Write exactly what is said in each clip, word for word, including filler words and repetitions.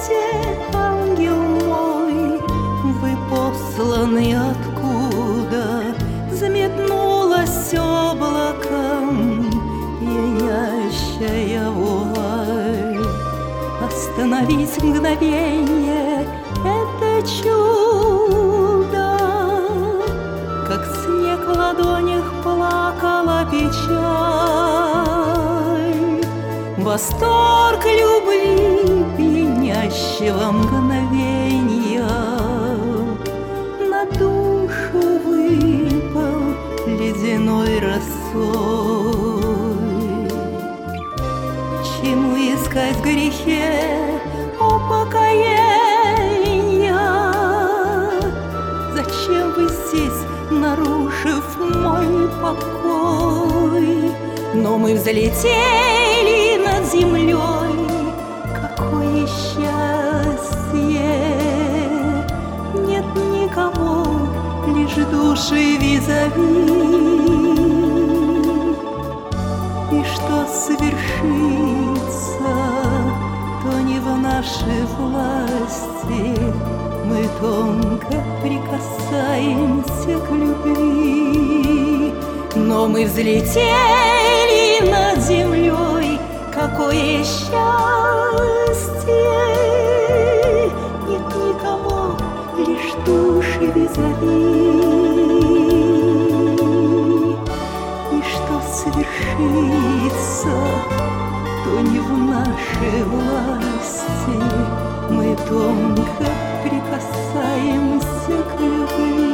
ангел мой, вы посланы откуда? Заметнулось облаком пьянящая вуаль. Остановись мгновенье, это чудо, как снег в ладонях плакала печаль. Восторг любви пьянящего мгновенья на душу выпал ледяной росой. Чему искать в грехе упокоения? Зачем вы здесь, нарушив мой покой? Но мы взлетели над землей, какое счастье! Нет никого, лишь души визави. И что свершится, то не в нашей власти. Мы тонко прикасаемся к любви. Но мы взлетели над землей, какое счастье! Нет никого, лишь души визави. И что свершится, то не в нашей власти. Мы тонко прикасаемся к любви.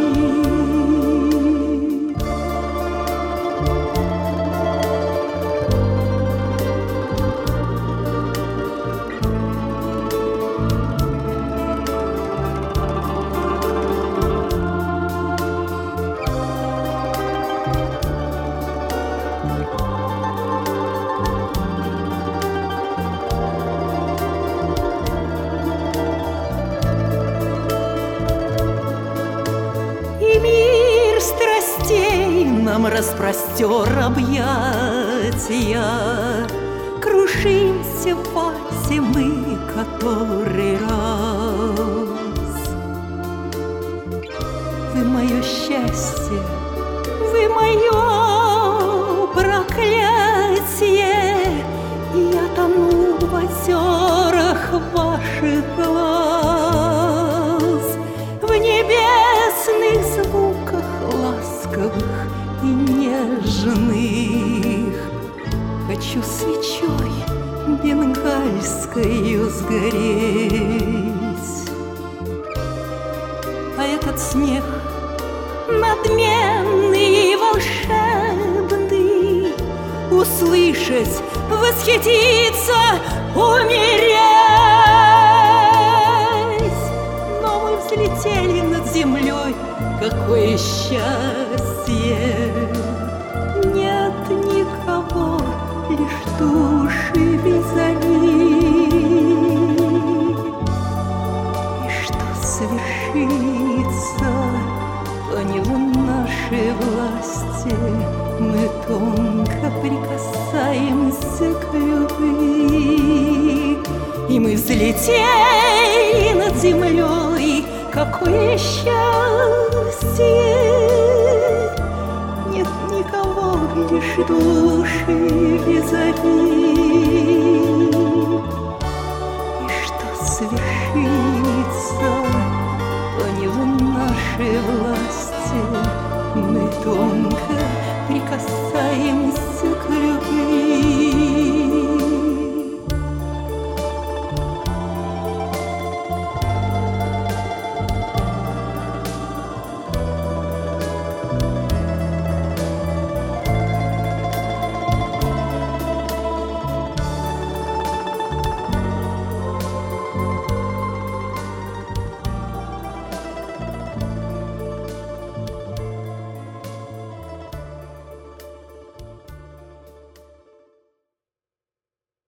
Мир страстей нам распростер объятия. Кружимся в вальсе мы который раз. Вы мое счастье, вы мое проклятие. Я тону в озерах ваших глаз, в небесных звуках ласковых и нежных. Хочу свечой бенгальскою сгореть, а этот смех надменный и волшебный услышать, восхититься, умереть. Но мы взлетели над землей, какое счастье! Нет никого, лишь души визави. И что свершится, то не в нашей власти. Мы тонко прикасаемся к любви. И мы взлетели над землей, какое счастье! Нет никого, лишь души визави. И что свершится, то не в нашей власти. Мы тонко прикасаемся к любви.